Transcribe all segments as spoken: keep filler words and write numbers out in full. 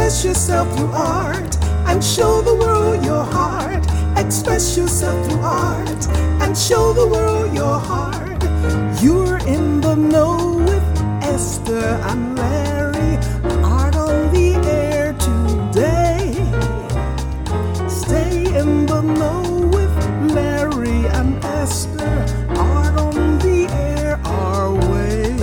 Express yourself through art and show the world your heart. Express yourself through art and show the world your heart. You're in the know with Esther and Larry. Art on the air today. Stay in the know with Larry and Esther. Art on the air our way.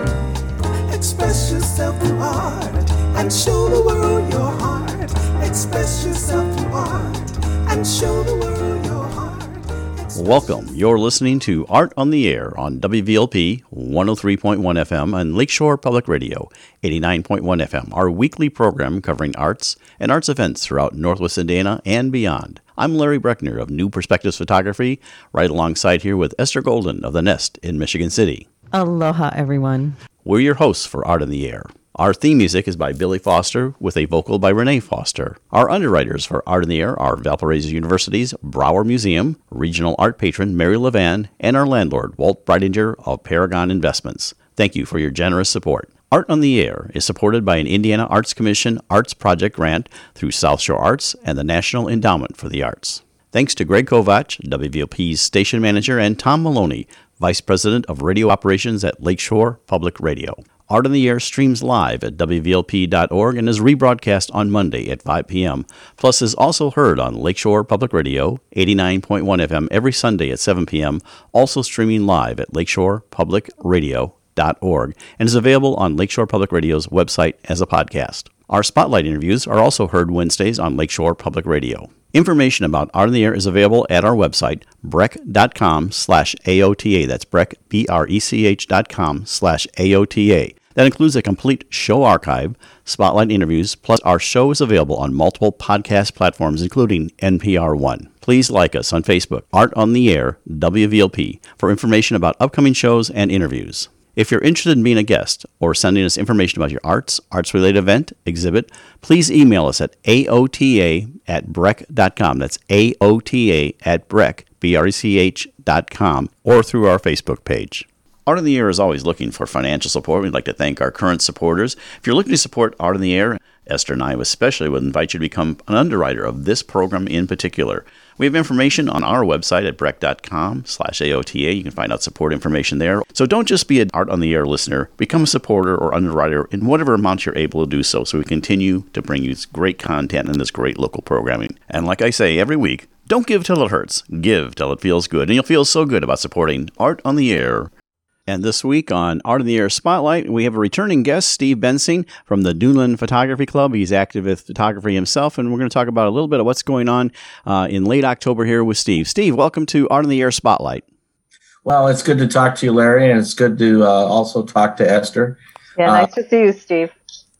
Express yourself through art and show the world your heart. Express yourself through art and show the world your heart. Express Welcome. You're listening to Art on the Air on W V L P one oh three point one F M and Lakeshore Public Radio eighty-nine point one F M, our weekly program covering arts and arts events throughout Northwest Indiana and beyond. I'm Larry Breckner of New Perspectives Photography, right alongside here with Esther Golden of The Nest in Michigan City. Aloha, everyone. We're your hosts for Art on the Air. Our theme music is by Billy Foster with a vocal by Renee Foster. Our underwriters for Art in the Air are Valparaiso University's Brower Museum, regional art patron Mary Levan, and our landlord Walt Breidinger of Paragon Investments. Thank you for your generous support. Art on the Air is supported by an Indiana Arts Commission Arts Project grant through South Shore Arts and the National Endowment for the Arts. Thanks to Greg Kovach, W V L P's station manager, and Tom Maloney, Vice President of Radio Operations at Lakeshore Public Radio. Art on the Air streams live at W V L P dot org and is rebroadcast on Monday at five p.m. Plus is also heard on Lakeshore Public Radio, eighty-nine point one F M every Sunday at seven p.m., also streaming live at lakeshore public radio dot org, and is available on Lakeshore Public Radio's website as a podcast. Our Spotlight interviews are also heard Wednesdays on Lakeshore Public Radio. Information about Art on the Air is available at our website, breck dot com slash A O T A. That's Breck, B R E C H dot com slash A O T A. That includes a complete show archive, Spotlight interviews, plus our show is available on multiple podcast platforms, including N P R One. Please like us on Facebook, Art on the Air, W V L P, for information about upcoming shows and interviews. If you're interested in being a guest or sending us information about your arts, arts-related event, exhibit, please email us at A O T A at breck dot com. That's A O T A at Breck, B R E C H dot com, or through our Facebook page. Art on the Air is always looking for financial support. We'd like to thank our current supporters. If you're looking to support Art on the Air, Esther and I especially would invite you to become an underwriter of this program in particular. We have information on our website at breck dot com slash A O T A. You can find out support information there. So don't just be an Art on the Air listener. Become a supporter or underwriter in whatever amount you're able to do so, so we continue to bring you great content and this great local programming. And like I say every week, don't give till it hurts. Give till it feels good. And you'll feel so good about supporting Art on the Air. And this week on Art on the Air Spotlight, we have a returning guest, Steve Bensing from the Duneland Photography Club. He's active with photography himself, and we're going to talk about a little bit of what's going on uh, in late October here with Steve. Steve, welcome to Art on the Air Spotlight. Well, it's good to talk to you, Larry, and it's good to uh, also talk to Esther. Yeah, nice uh, to see you, Steve.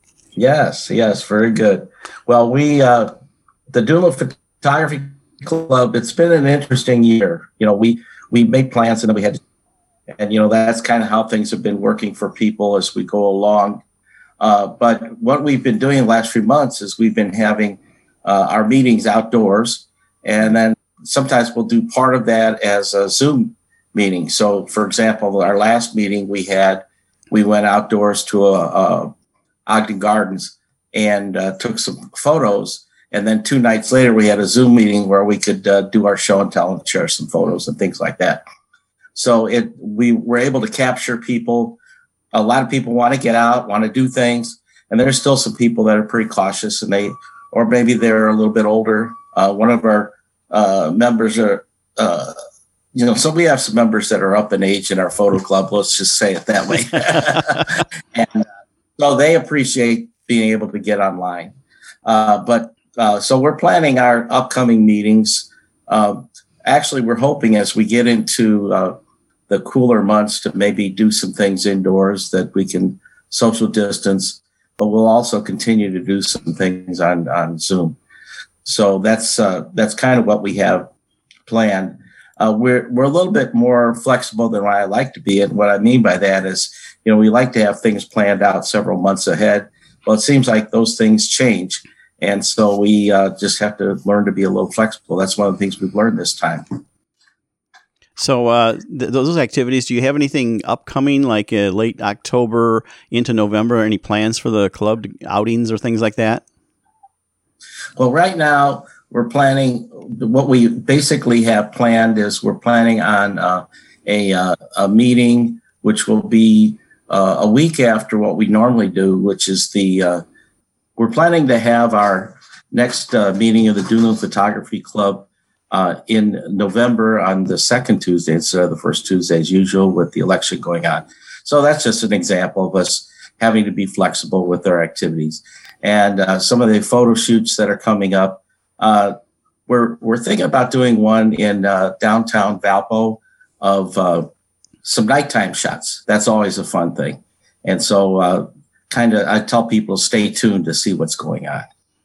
Yes, yes, very good. Well, we, uh, the Duneland Photography Club, it's been an interesting year. You know, we, we made plans and then we had to And, you know, that's kind of how things have been working for people as we go along. Uh, but what we've been doing the last few months is we've been having uh, our meetings outdoors. And then sometimes we'll do part of that as a Zoom meeting. So, for example, our last meeting we had, we went outdoors to a, a Ogden Gardens and uh, took some photos. And then two nights later, we had a Zoom meeting where we could uh, do our show and tell and share some photos and things like that. So it we were able to capture people. A lot of people want to get out, want to do things, and there's still some people that are pretty cautious, and they, or maybe they're a little bit older. Uh, one of our uh, members are, uh, you know, so we have some members that are up in age in our photo club. Let's just say it that way. And uh, so they appreciate being able to get online. Uh, but uh, so we're planning our upcoming meetings. Uh, actually, we're hoping as we get into uh, the cooler months to maybe do some things indoors that we can social distance, but we'll also continue to do some things on, on Zoom. So that's uh, that's kind of what we have planned. Uh, we're we're a little bit more flexible than what I like to be, and what I mean by that is, you know, we like to have things planned out several months ahead. Well, it seems like those things change, and so we uh, just have to learn to be a little flexible. That's one of the things we've learned this time. So uh, th- those activities, do you have anything upcoming like uh, late October into November? Any plans for the club outings or things like that? Well, right now we're planning, what we basically have planned is we're planning on uh, a, uh, a meeting, which will be uh, a week after what we normally do, which is the, uh, we're planning to have our next uh, meeting of the Duneland Photography Club uh, in November on the second Tuesday instead of the first Tuesday as usual with the election going on. So that's just an example of us having to be flexible with our activities. And uh, some of the photo shoots that are coming up, uh, we're we're thinking about doing one in uh, downtown Valpo of uh, some nighttime shots. That's always a fun thing. And so uh, kind of I tell people stay tuned to see what's going on.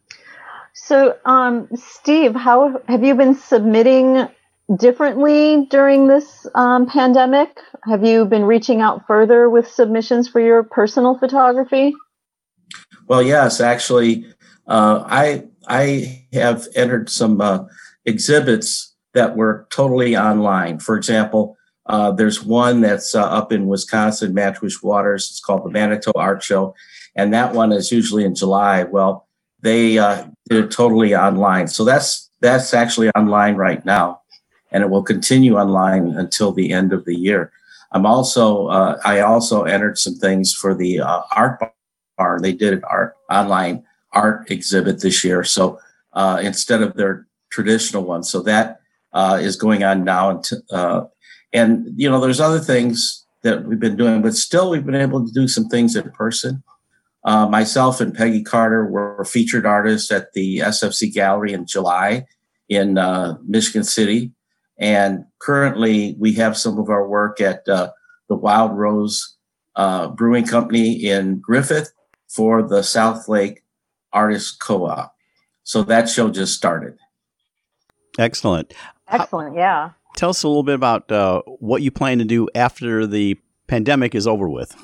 So, um, Steve, how have you been submitting differently during this um, pandemic? Have you been reaching out further with submissions for your personal photography? Well, yes, actually, uh, I I have entered some uh, exhibits that were totally online. For example, uh, there's one that's uh, up in Wisconsin, Matchwish Waters. It's called the Manitou Art Show, and that one is usually in July. Well, they uh, did it totally online, so that's that's actually online right now, and it will continue online until the end of the year. I'm also uh, I also entered some things for the uh, art bar. They did an art online art exhibit this year, so uh, instead of their traditional one, so that uh, is going on now. And uh, and you know, there's other things that we've been doing, but still we've been able to do some things in person. Uh, myself and Peggy Carter were featured artists at the S F C Gallery in July in uh, Michigan City. And currently we have some of our work at uh, the Wild Rose uh, Brewing Company in Griffith for the South Lake Artists Co-op. So that show just started. Excellent. Excellent, yeah. Tell us a little bit about uh, what you plan to do after the pandemic is over with.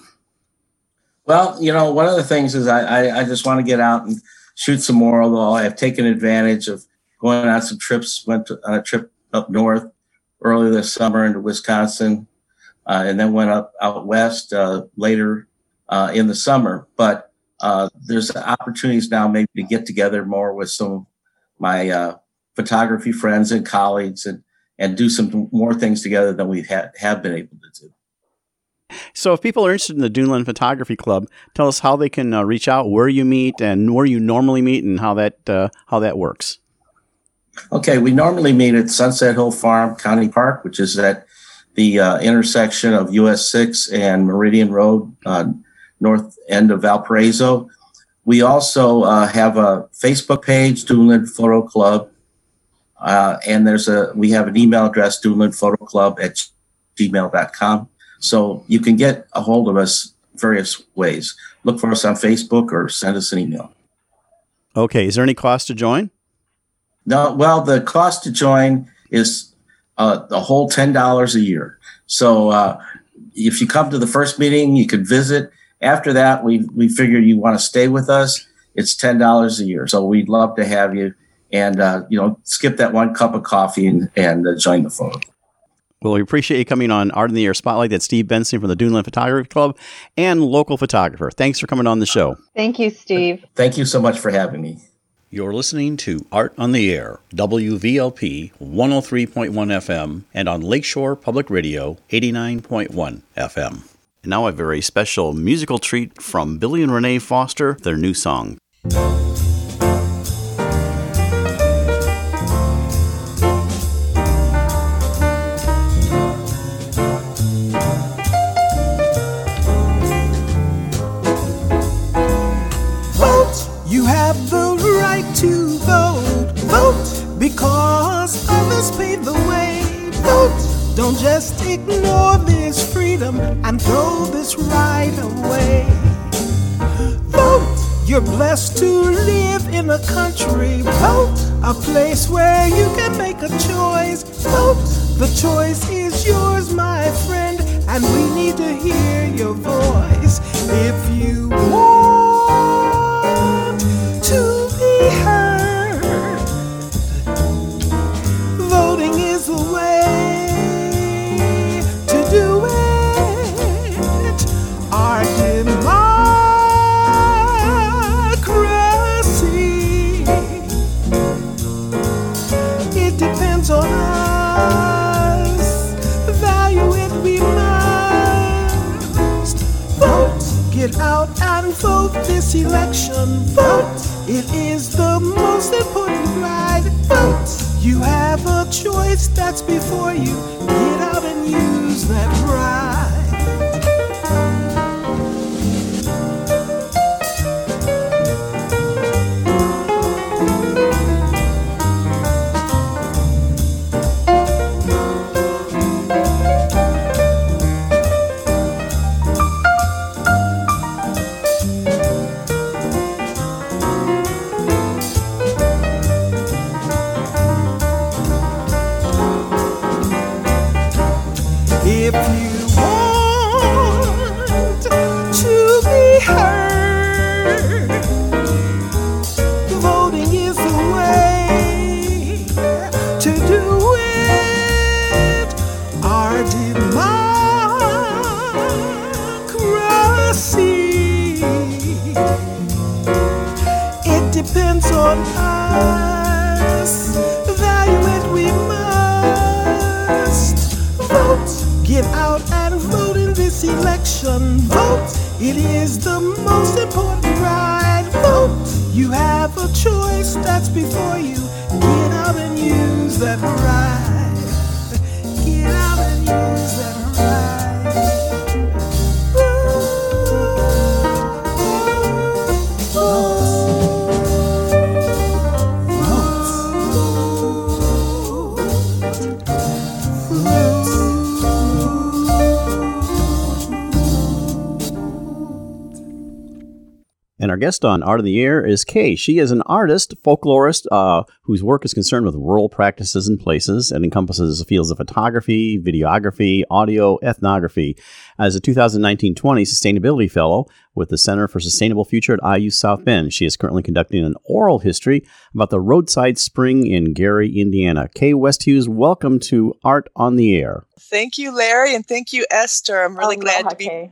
Well, you know, one of the things is I, I, I just want to get out and shoot some more, although I have taken advantage of going on some trips, went to, on a trip up north earlier this summer into Wisconsin, uh, and then went up out west uh, later uh, in the summer. But uh, there's opportunities now maybe to get together more with some of my uh, photography friends and colleagues and, and do some more things together than we ha- have been able to do. So if people are interested in the Duneland Photography Club, tell us how they can uh, reach out, where you meet, and where you normally meet, and how that uh, how that works. Okay, we normally meet at Sunset Hill Farm County Park, which is at the uh, intersection of U S six and Meridian Road, uh, north end of Valparaiso. We also uh, have a Facebook page, Duneland Photo Club, uh, and there's a we have an email address, duneland photo club at gmail dot com. So you can get a hold of us various ways. Look for us on Facebook or send us an email. Okay. Is there any cost to join? No. Well, the cost to join is uh, the whole ten dollars a year. So uh, if you come to the first meeting, you could visit. After that, we we figured you want to stay with us. It's ten dollars a year. So we'd love to have you and, uh, you know, skip that one cup of coffee and, and uh, join the photo. Well, we appreciate you coming on Art in the Air Spotlight. That's Steve Benson from the Duneland Photography Club and local photographer. Thanks for coming on the show. Thank you, Steve. Thank you so much for having me. You're listening to Art on the Air, W V L P one oh three point one F M, and on Lakeshore Public Radio, eighty-nine point one F M. And now a very special musical treat from Billy and Renee Foster, their new song. You have the right to vote. Vote because others paved the way. Vote. Don't just ignore this freedom and throw this right away. Vote. You're blessed to live in a country. Vote. A place where you can make a choice. Vote. The choice is yours, my friend, and we need to hear your voice. If you want to be heard, voting is the way to do it. Our democracy Get out and vote this election. Vote. It is the most important right. Vote. You have a choice that's before you. Get out and use that right. If you want to be heard, voting is the way to do it. Our democracy, it depends on us. Value it, we must vote. Get out and vote in this election. Vote. It is the most important right. Vote. You have a choice that's before you. Get out and use that right. Get out and use that right. Vote. Vote. Vote. And our guest on Art of the Air is Kay. She is an artist, folklorist, uh, whose work is concerned with rural practices and places and encompasses the fields of photography, videography, audio, ethnography. As a two thousand nineteen twenty Sustainability Fellow with the Center for Sustainable Future at I U South Bend, she is currently conducting an oral history about the roadside spring in Gary, Indiana. Kay Westhughes, welcome to Art on the Air. Thank you, Larry, and thank you, Esther. I'm really Aloha, glad to be... Kay.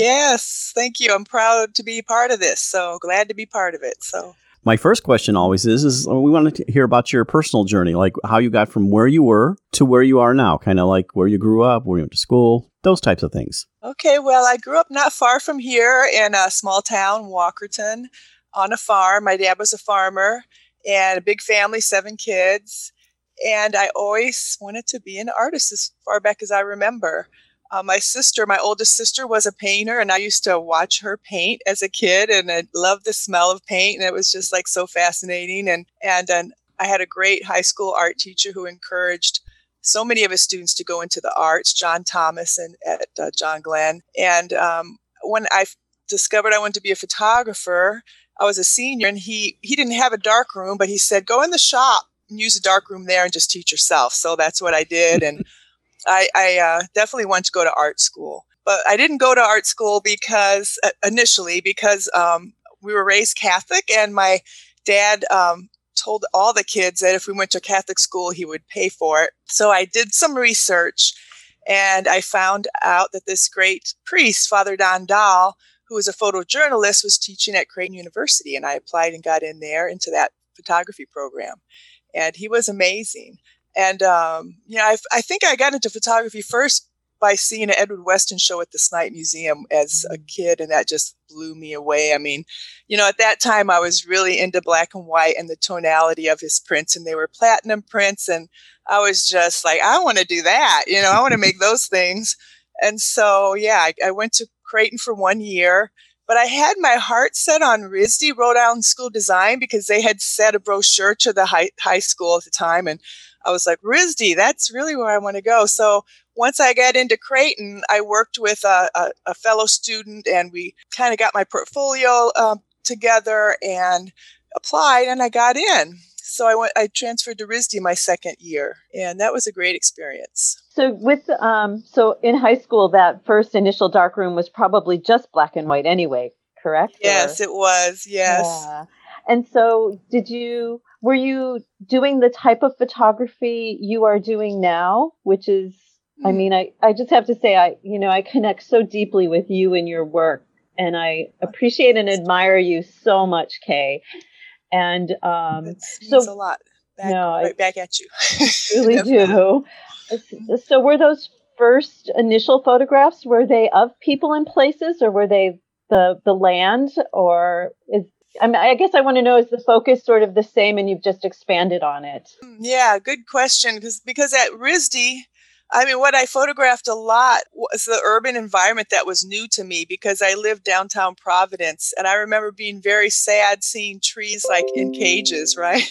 Yes, thank you. I'm proud to be part of this. So glad to be part of it. So my first question always is, is we want to hear about your personal journey, like how you got from where you were to where you are now, kind of like where you grew up, where you went to school, those types of things. Okay, well, I grew up not far from here in a small town, Walkerton, on a farm. My dad was a farmer and a big family, seven kids. And I always wanted to be an artist as far back as I remember. Uh, my sister, my oldest sister, was a painter, and I used to watch her paint as a kid, and I loved the smell of paint, and it was just like so fascinating. And and, and I had a great high school art teacher who encouraged so many of his students to go into the arts, John Thomas and at uh, John Glenn. And um, when I discovered I wanted to be a photographer, I was a senior, and he he didn't have a dark room, but he said, go in the shop and use a dark room there and just teach yourself. So that's what I did, and I, I uh, definitely wanted to go to art school, but I didn't go to art school because uh, initially because um, we were raised Catholic, and my dad um, told all the kids that if we went to Catholic school, he would pay for it. So I did some research, and I found out that this great priest, Father Don Dahl, who was a photojournalist, was teaching at Creighton University, and I applied and got in there into that photography program, and he was amazing. And, um, you know, I, I think I got into photography first by seeing an Edward Weston show at the Snite Museum as a kid, and that just blew me away. I mean, you know, at that time I was really into black and white and the tonality of his prints, and they were platinum prints, and I was just like, I want to do that. You know, I want to make those things. And so, yeah, I, I went to Creighton for one year, but I had my heart set on R I S D, Rhode Island School of Design, because they had sent a brochure to the high, high school at the time, and I was like, R I S D, that's really where I want to go. So once I got into Creighton, I worked with a, a, a fellow student, and we kind of got my portfolio um, together and applied, and I got in. So I went. I transferred to R I S D my second year, and that was a great experience. So with um, so in high school, that first initial darkroom was probably just black and white anyway, correct? Yes, or? it was. Yes. Yeah. And so, did you? Were you doing the type of photography you are doing now, which is, mm. I mean, I, I just have to say, I, you know, I connect so deeply with you and your work, and I appreciate and admire you so much, Kay. And um, that means so, a lot. Back, no, right back at you. really do. So, were those first initial photographs, were they of people and places, or were they the the land, or is I mean, I guess I want to know, is the focus sort of the same and you've just expanded on it? Yeah, good question. Because because at R I S D, I mean, what I photographed a lot was the urban environment that was new to me because I lived downtown Providence. And I remember being very sad seeing trees like in cages, right?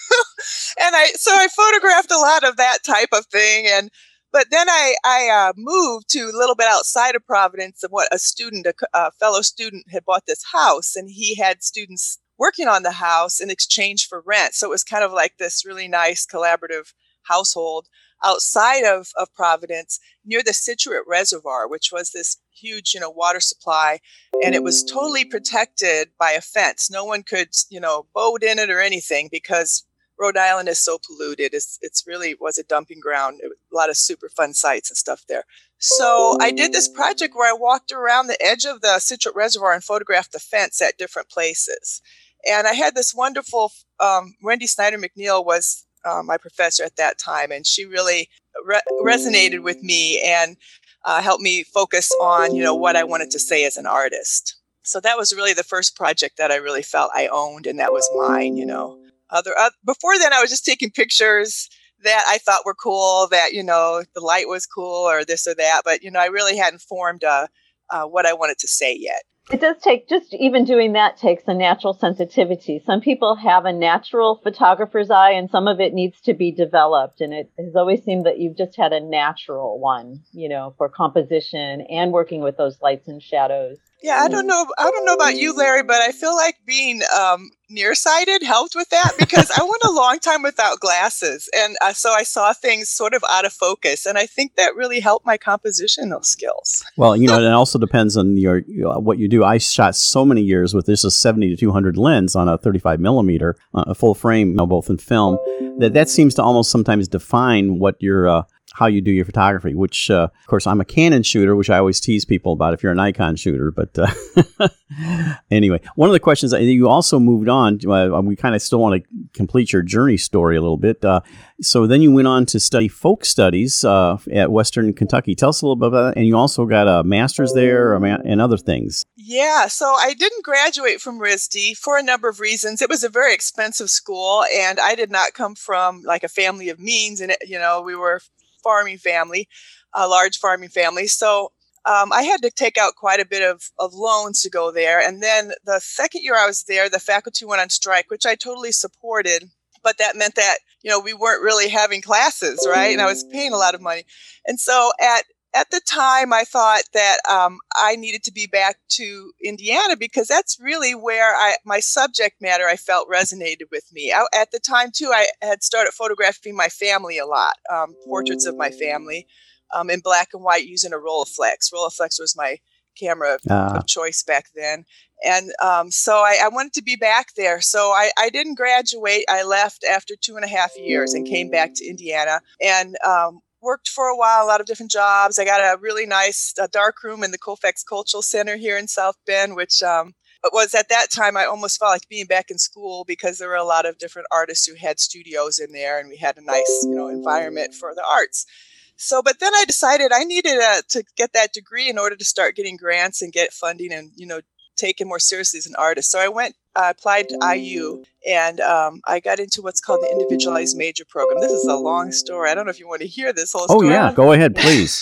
and I so I photographed a lot of that type of thing. And but then I, I uh, moved to a little bit outside of Providence, and what a student, a, a fellow student had bought this house, and he had students working on the house in exchange for rent. So it was kind of like this really nice collaborative household outside of, of Providence near the Scituate Reservoir, which was this huge, you know, water supply. And it was totally protected by a fence. No one could, you know, boat in it or anything because Rhode Island is so polluted. It's, it's really was a dumping ground. It was a lot of super fun sites and stuff there. So I did this project where I walked around the edge of the Scituate Reservoir and photographed the fence at different places. And I had this wonderful, um, Wendy Snyder McNeil was uh, my professor at that time, and she really re- resonated with me and uh, helped me focus on, you know, what I wanted to say as an artist. So that was really the first project that I really felt I owned, and that was mine, you know. Other uh, before then, I was just taking pictures that I thought were cool, that, you know, the light was cool or this or that. But, you know, I really hadn't formed uh, uh, what I wanted to say yet. It does take, just even doing that takes a natural sensitivity. Some people have a natural photographer's eye and some of it needs to be developed. And it has always seemed that you've just had a natural one, you know, for composition and working with those lights and shadows. Yeah, I don't know. I don't know about you, Larry, but I feel like being um, nearsighted helped with that because I went a long time without glasses. And uh, so I saw things sort of out of focus. And I think that really helped my compositional skills. Well, you know, it also depends on your uh, what you do. I shot so many years with this a seventy to two hundred lens on a thirty-five millimeter, uh, a full frame, you know, both in film, that that seems to almost sometimes define what your uh, how you do your photography, which, uh, of course, I'm a Canon shooter, which I always tease people about if you're a Nikon shooter. But uh, anyway, one of the questions, you also moved on, uh, we kind of still want to complete your journey story a little bit. Uh, so then you went on to study folk studies uh, at Western Kentucky. Tell us a little bit about that. And you also got a master's there and other things. Yeah, so I didn't graduate from R I S D for a number of reasons. It was a very expensive school, and I did not come from like a family of means. And, it, you know, we were farming family, a large farming family. So um, I had to take out quite a bit of, of loans to go there. And then the second year I was there, the faculty went on strike, which I totally supported. But that meant that, you know, we weren't really having classes, right? And I was paying a lot of money. And so at at the time, I thought that um, I needed to be back to Indiana because that's really where I, my subject matter I felt resonated with me. I, at the time, too, I had started photographing my family a lot, um, portraits of my family um, in black and white using a Rolleiflex. Rolleiflex was my camera uh. of choice back then. And um, so I, I wanted to be back there. So I, I didn't graduate. I left after two and a half years and came back to Indiana. And um, worked for a while, a lot of different jobs. I got a really nice uh, dark room in the Colfax Cultural Center here in South Bend, which um, was at that time, I almost felt like being back in school because there were a lot of different artists who had studios in there and we had a nice, you know, environment for the arts. So, but then I decided I needed uh, to get that degree in order to start getting grants and get funding and, you know, taken more seriously as an artist. So I went, I uh, applied to I U, and um, I got into what's called the Individualized Major Program. This is a long story. I don't know if you want to hear this whole story. Oh, yeah. Go ahead, please.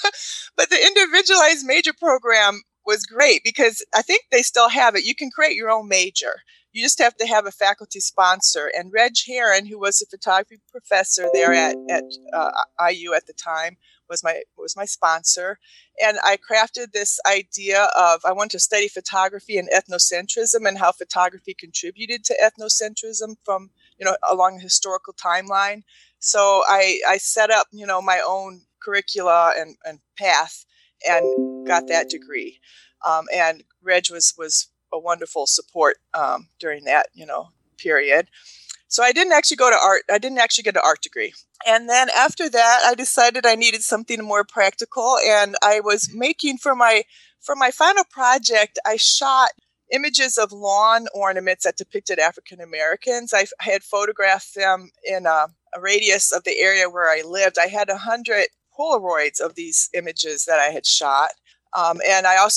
But the Individualized Major Program was great because I think they still have it. You can create your own major. You just have to have a faculty sponsor. And Reg Heron, who was a photography professor there at, at uh, I U at the time, was my was my sponsor. And I crafted this idea of I wanted to study photography and ethnocentrism and how photography contributed to ethnocentrism from, you know, along a historical timeline. So I, I set up, you know, my own curricula and, and path and got that degree. Um, and Reg was, was a wonderful support um, during that, you know, period. So I didn't actually go to art. I didn't actually get an art degree. And then after that, I decided I needed something more practical. And I was making for my for my final project, I shot images of lawn ornaments that depicted African Americans. I, I had photographed them in a, a radius of the area where I lived. I had a hundred Polaroids of these images that I had shot. Um, and I also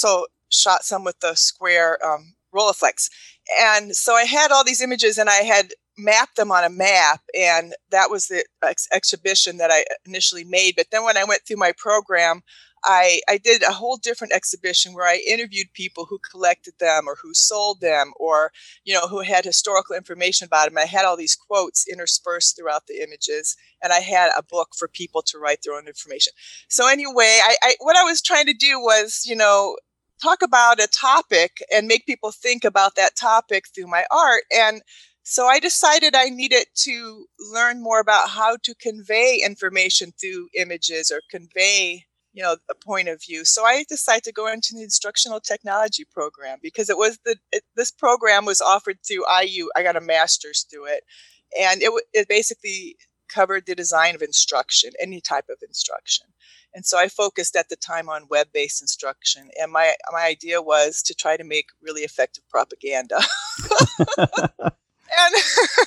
shot some with the square um, Rolleiflex. And so I had all these images and I had mapped them on a map. And that was the ex- exhibition that I initially made. But then when I went through my program, I, I did a whole different exhibition where I interviewed people who collected them or who sold them or, you know, who had historical information about them. I had all these quotes interspersed throughout the images, and I had a book for people to write their own information. So anyway, I, I what I was trying to do was, you know, talk about a topic and make people think about that topic through my art. And so I decided I needed to learn more about how to convey information through images or convey, you know, a point of view. So I decided to go into the instructional technology program because it was the, it, this program was offered through I U. I got a master's through it. And it, it basically covered the design of instruction, any type of instruction. And so I focused at the time on web-based instruction. And my, my idea was to try to make really effective propaganda. And,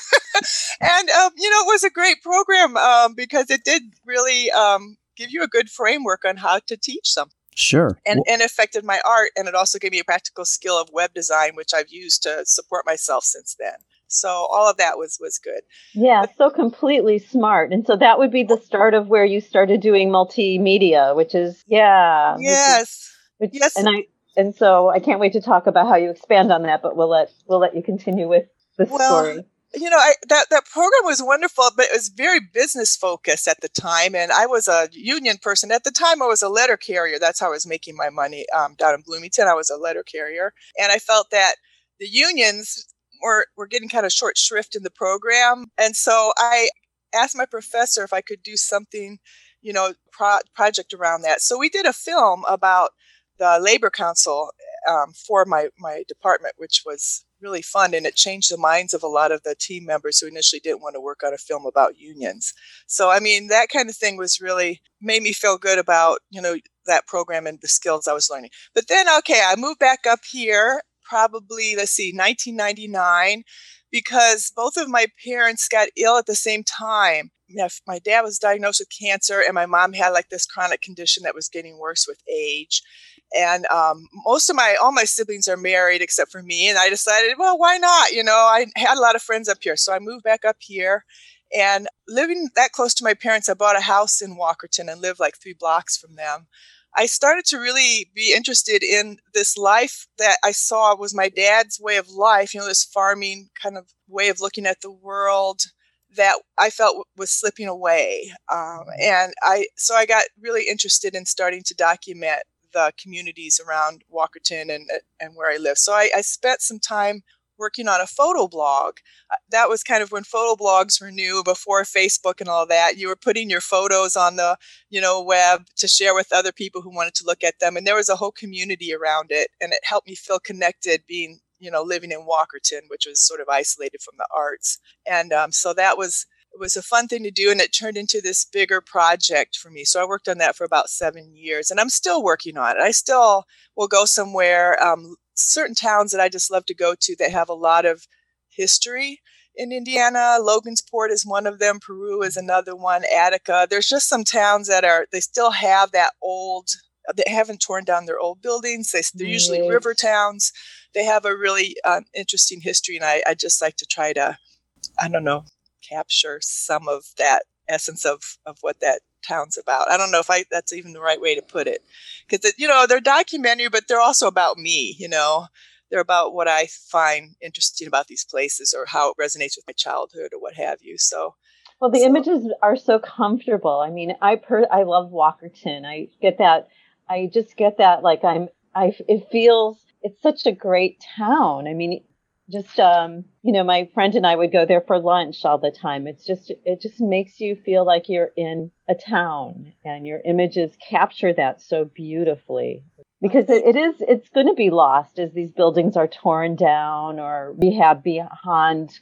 and um, you know, it was a great program um, because it did really um, give you a good framework on how to teach something. Sure. And, Well- and affected my art. And it also gave me a practical skill of web design, which I've used to support myself since then. So all of that was, was good. Yeah, so completely smart. And so that would be the start of where you started doing multimedia, which is, yeah. Yes. Which is, which, Yes. And I and so I can't wait to talk about how you expand on that, but we'll let we'll let you continue with the Well, story. You know, I, that, that program was wonderful, but it was very business focused at the time. And I was a union person. At the time, I was a letter carrier. That's how I was making my money um, down in Bloomington. I was a letter carrier. And I felt that the unions were, were getting kind of short shrift in the program. And so I asked my professor if I could do something, you know, pro- project around that. So we did a film about the Labor Council um, for my, my department, which was really fun, and it changed the minds of a lot of the team members who initially didn't want to work on a film about unions. So, I mean, that kind of thing was really made me feel good about, you know, that program and the skills I was learning. But then, okay, I moved back up here probably, let's see, nineteen ninety-nine, because both of my parents got ill at the same time. My dad was diagnosed with cancer, and my mom had like this chronic condition that was getting worse with age. And um, most of my, all my siblings are married except for me. And I decided, well, why not? You know, I had a lot of friends up here. So I moved back up here, and living that close to my parents, I bought a house in Walkerton and lived like three blocks from them. I started to really be interested in this life that I saw was my dad's way of life, you know, this farming kind of way of looking at the world that I felt was slipping away. Um, and I, so I got really interested in starting to document the communities around Walkerton and and where I live. So I, I spent some time working on a photo blog. Uh, that was kind of when photo blogs were new, before Facebook and all that. You were putting your photos on the, you know, web to share with other people who wanted to look at them. And there was a whole community around it. And it helped me feel connected being, you know, living in Walkerton, which was sort of isolated from the arts. And um, so that was, it was a fun thing to do, and it turned into this bigger project for me. So I worked on that for about seven years, and I'm still working on it. I still will go somewhere, um, certain towns that I just love to go to that have a lot of history in Indiana. Logansport is one of them. Peru is another one. Attica. There's just some towns that are, they still have that old, they haven't torn down their old buildings. They, they're usually Right. river towns. They have a really uh, interesting history, and I, I just like to try to, I don't know, capture some of that essence of, of what that town's about. I don't know if I that's even the right way to put it, because you know, they're documentary, but they're also about me. You know, they're about what I find interesting about these places, or how it resonates with my childhood, or what have you. So, Well, the so, images are so comfortable. I mean, I per I love Walkerton. I get that. I just get that. Like I'm. I. It feels. It's such a great town. I mean, just um, you know, my friend and I would go there for lunch all the time. It's just. It just makes you feel like you're in a town, and your images capture that so beautifully. Because it, it is. It's going to be lost as these buildings are torn down, or we have beyond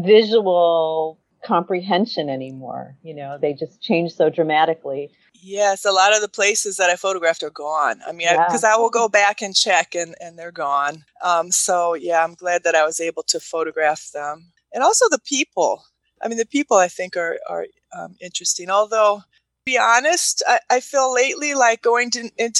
visual comprehension anymore. You know, they just change so dramatically. yes, a lot of the places that I photographed are gone. I mean, Yeah. because I, I will go back and check, and and they're gone. Um, so yeah, I'm glad that I was able to photograph them, and also the people. I mean, the people I think are are um, interesting. Although, to be honest, I, I feel lately like going to, into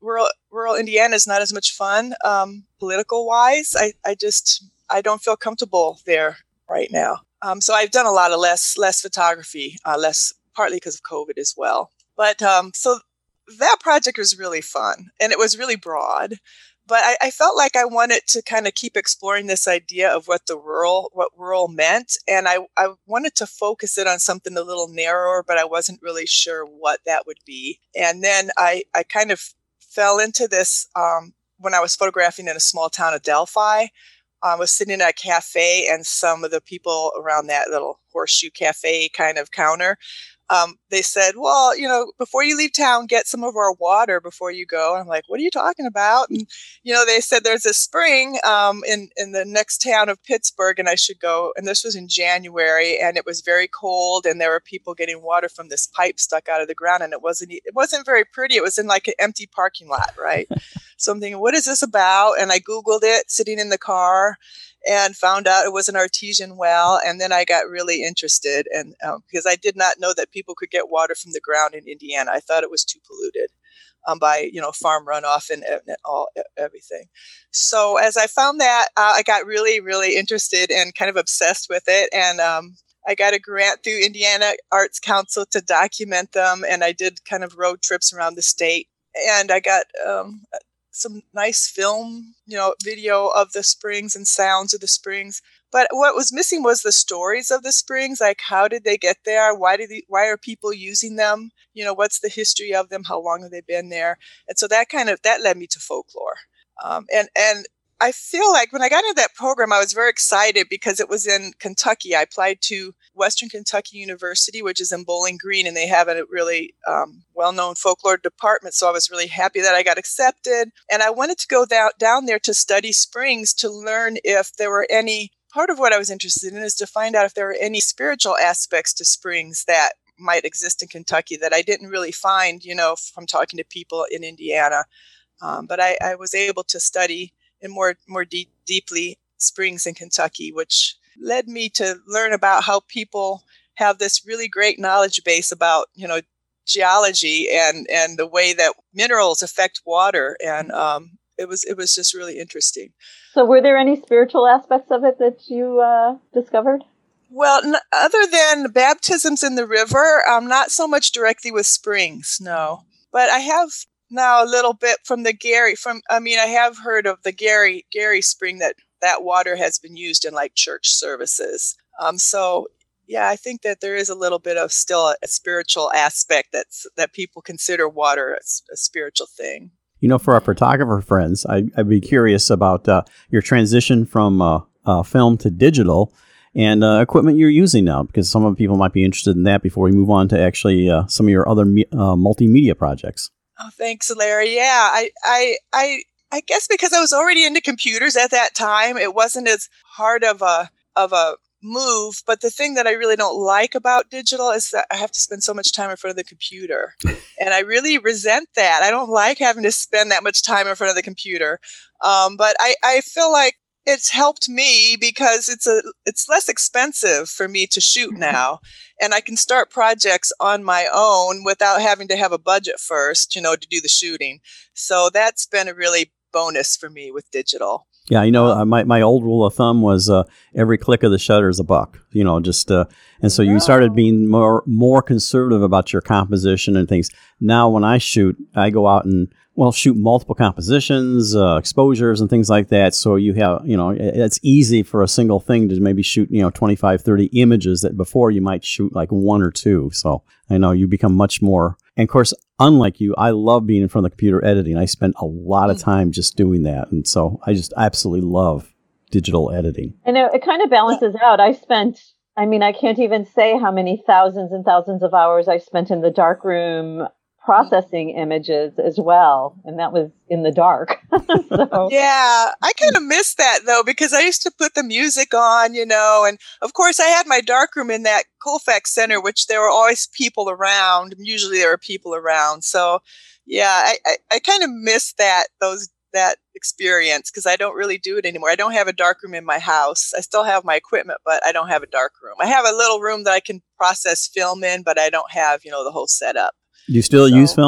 rural rural Indiana is not as much fun um, political wise. I, I just I don't feel comfortable there right now. Um, so I've done a lot of less less photography, uh, less partly because of COVID as well. But um, so that project was really fun, and it was really broad. But I, I felt like I wanted to kind of keep exploring this idea of what the rural, what rural meant. And I, I wanted to focus it on something a little narrower, but I wasn't really sure what that would be. And then I, I kind of fell into this um, when I was photographing in a small town of Delphi. I was sitting at a cafe, and some of the people around that little horseshoe cafe kind of counter, Um, they said, well, you know, before you leave town, get some of our water before you go. I'm like, what are you talking about? And, you know, they said there's a spring um, in, in the next town of Pittsburgh, and I should go. And this was in January, and it was very cold, and there were people getting water from this pipe stuck out of the ground, and it wasn't it wasn't very pretty. It was in like an empty parking lot, right? So I'm thinking, what is this about? And I Googled it sitting in the car, and found out it was an artesian well. And then I got really interested, and um, because I did not know that people could get water from the ground in Indiana. I thought it was too polluted um, by, you know, farm runoff and, and all everything. So as I found that, uh, I got really, really interested and kind of obsessed with it. And um, I got a grant through Indiana Arts Council to document them. And I did kind of road trips around the state. And I got um, some nice film, you know, video of the springs and sounds of the springs. But what was missing was the stories of the springs. Like, how did they get there? Why did they, why are people using them? You know, what's the history of them? How long have they been there? And so that kind of, that led me to folklore. Um, and, and I feel like when I got into that program, I was very excited because it was in Kentucky. I applied to Western Kentucky University, which is in Bowling Green, and they have a really um, well-known folklore department. So I was really happy that I got accepted. And I wanted to go down, down there to study springs, to learn if there were any, part of what I was interested in is to find out if there were any spiritual aspects to springs that might exist in Kentucky that I didn't really find, you know, from talking to people in Indiana. Um, but I, I was able to study in more more deep, deeply springs in Kentucky, which led me to learn about how people have this really great knowledge base about, you know, geology and, and the way that minerals affect water. And um, it was it was just really interesting. So were there any spiritual aspects of it that you uh, discovered? Well, n- other than baptisms in the river, um, not so much directly with springs, no. But I have now a little bit from the Gary, from, I mean, I have heard of the Gary, Gary Spring, that that water has been used in like church services. Um, so yeah, I think that there is a little bit of still a, a spiritual aspect that's, that people consider water as a spiritual thing. You know, for our photographer friends, I, I'd be curious about uh, your transition from uh, uh, film to digital and uh, equipment you're using now, because some of the people might be interested in that before we move on to actually uh, some of your other me- uh, multimedia projects. Oh, thanks, Larry. Yeah, I, I, I, I guess because I was already into computers at that time, it wasn't as hard of a of a move. But the thing that I really don't like about digital is that I have to spend so much time in front of the computer, and I really resent that. I don't like having to spend that much time in front of the computer. Um, but I, I feel like it's helped me because it's a it's less expensive for me to shoot now, and I can start projects on my own without having to have a budget first, you know, to do the shooting. So that's been a really bonus for me with digital. Yeah, you know, uh, my, my old rule of thumb was uh, every click of the shutter is a buck, you know, just, uh, and so you started being more more conservative about your composition and things. Now when I shoot, I go out and, well, shoot multiple compositions, uh, exposures and things like that. So you have, you know, it's easy for a single thing to maybe shoot, you know, twenty-five, thirty images that before you might shoot like one or two. So I know you become much more, and of course, unlike you, I love being in front of the computer editing. I spend a lot of time just doing that. And so I just absolutely love digital editing. I know it kind of balances out. I spent, I mean, I can't even say how many thousands and thousands of hours I spent in the darkroom processing images as well, and that was in the dark. So. Yeah, I kind of miss that though, because I used to put the music on, you know, and of course I had my darkroom in that Colfax Center, which there were always people around. Usually there were people around. So yeah, I, I, I kind of miss that, those, that experience, because I don't really do it anymore. I don't have a darkroom in my house. I still have my equipment, but I don't have a darkroom. I have a little room that I can process film in, but I don't have, you know, the whole setup. Do you still so, use film?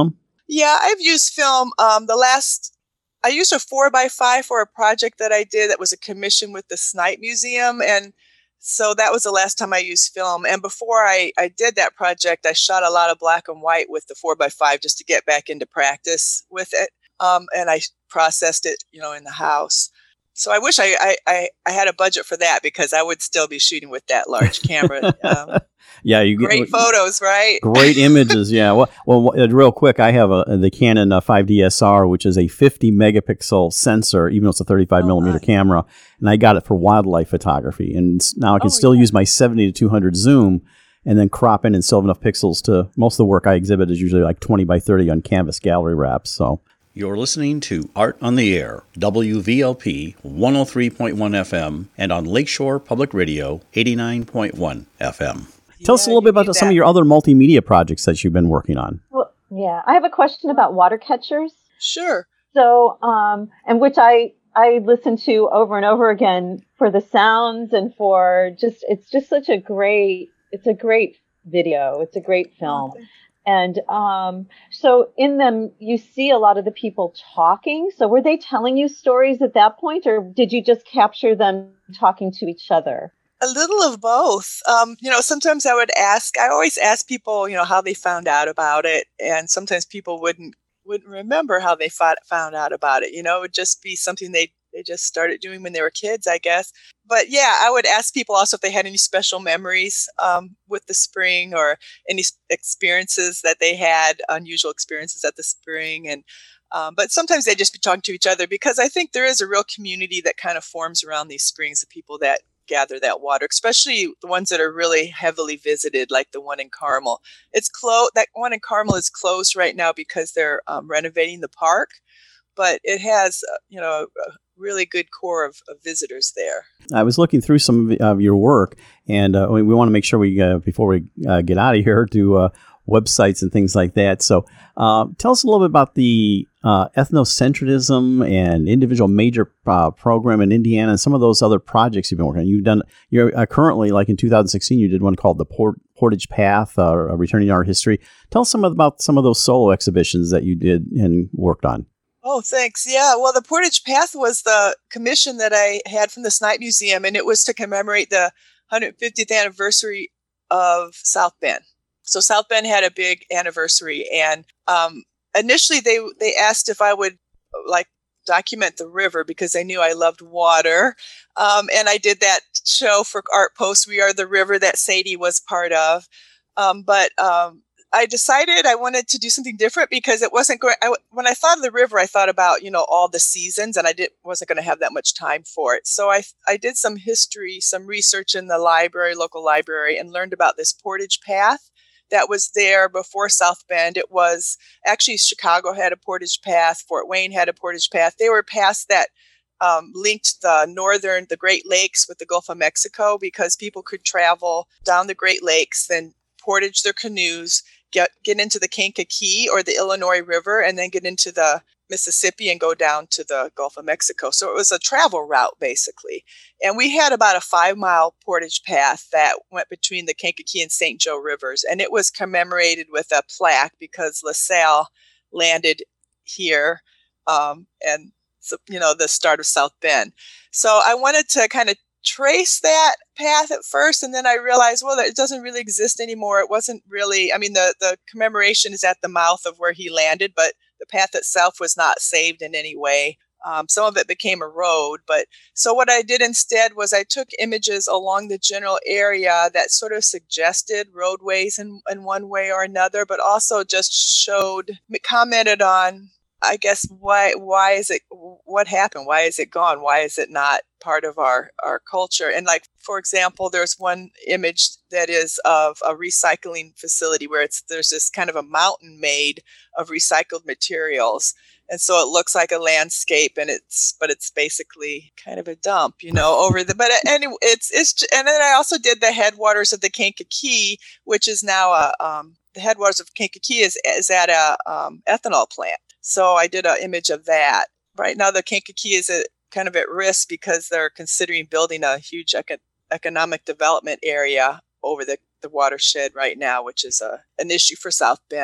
Yeah, I've used film. Um, the last, I used a four by five for a project that I did that was a commission with the Snipe Museum. And so that was the last time I used film. And before I, I did that project, I shot a lot of black and white with the four by five just to get back into practice with it. Um, and I processed it, you know, in the house. So I wish I, I, I, I had a budget for that because I would still be shooting with that large camera. Um, yeah, you great get photos, right? Great images. Yeah. Well, well, real quick, I have a the Canon uh, five D S R, which is a fifty megapixel sensor, even though it's a thirty-five oh, millimeter my. camera, and I got it for wildlife photography. And now I can Oh, still yeah. use my seventy to two hundred zoom, and then crop in and still have enough pixels to. Most of the work I exhibit is usually like twenty by thirty on canvas gallery wraps. So. You're listening to Art on the Air, W V L P one oh three point one F M, and on Lakeshore Public Radio eighty-nine point one F M. Tell us a Yeah, little bit you about need some that. of your other multimedia projects that you've been working on. Well, yeah, I have a question about water catchers. Sure. So, um, and which I I listen to over and over again for the sounds and for just it's just such a great it's a great video. It's a great film. Okay. And um, so in them, you see a lot of the people talking. So were they telling you stories at that point, or did you just capture them talking to each other? A little of both. Um, you know, sometimes I would ask, I always ask people, you know, how they found out about it. And sometimes people wouldn't wouldn't remember how they fought, found out about it. You know, it would just be something they, they just started doing when they were kids, I guess. But yeah, I would ask people also if they had any special memories um, with the spring or any s- experiences that they had, unusual experiences at the spring. And um, but sometimes they'd just be talking to each other because I think there is a real community that kind of forms around these springs of people that gather that water, especially the ones that are really heavily visited, like the one in Carmel. It's closed. That one in Carmel is closed right now because they're um, renovating the park, but it has, uh, you know, a really good core of, of visitors there. I was looking through some of, of your work, and uh, we, we want to make sure we, uh, before we uh, get out of here, do uh, websites and things like that. So uh, tell us a little bit about the uh, ethnocentrism and individual major uh, program in Indiana and some of those other projects you've been working on. You've done, you're uh, currently, like in two thousand sixteen, you did one called the Port, Portage Path, uh, Returning Art History. Tell us some about some of those solo exhibitions that you did and worked on. Oh, thanks. Yeah. Well, the Portage Path was the commission that I had from the Snipe Museum, and it was to commemorate the one hundred fiftieth anniversary of South Bend. So South Bend had a big anniversary, and um, initially they they asked if I would like document the river because they knew I loved water, um, and I did that show for Art Post, We Are the River, that Sadie was part of. Um, but um, I decided I wanted to do something different because it wasn't going. I, when I thought of the river, I thought about you know all the seasons, and I did wasn't going to have that much time for it. So I I did some history, some research in the library, local library, and learned about this Portage Path that was there before South Bend. It was actually Chicago had a Portage Path, Fort Wayne had a Portage Path. They were paths that um, linked the northern, the Great Lakes with the Gulf of Mexico because people could travel down the Great Lakes, then portage their canoes, get get into the Kankakee or the Illinois River, and then get into the Mississippi and go down to the Gulf of Mexico. So it was a travel route, basically. And we had about a five-mile portage path that went between the Kankakee and Saint Joe rivers. And it was commemorated with a plaque because LaSalle landed here um, and, so, you know, the start of South Bend. So I wanted to kind of trace that path at first, and then I realized, well, it doesn't really exist anymore. It wasn't really, I mean, the, the commemoration is at the mouth of where he landed, but the path itself was not saved in any way. Um, some of it became a road, but so what I did instead was I took images along the general area that sort of suggested roadways in, in one way or another, but also just showed, commented on, I guess, why why is it, what happened? Why is it gone? Why is it not part of our, our culture? And like, for example, there's one image that is of a recycling facility where it's there's this kind of a mountain made of recycled materials. And so it looks like a landscape, and it's, but it's basically kind of a dump, you know, over the, but anyway, it's, it's, and then I also did the headwaters of the Kankakee, which is now a, um, the headwaters of Kankakee is, is at a um, ethanol plant. So I did an image of that. Right now, the Kankakee is a, kind of at risk because they're considering building a huge eco- economic development area over the, the watershed right now, which is a, an issue for South Bend.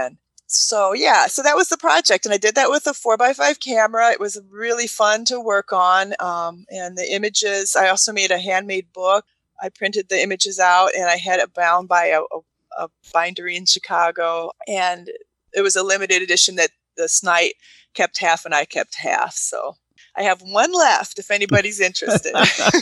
So yeah, so that was the project, and I did that with a four by five camera. It was really fun to work on, um, and the images. I also made a handmade book. I printed the images out, and I had it bound by a, a, a bindery in Chicago, and it was a limited edition that the Snite kept half and I kept half. So I have one left if anybody's interested.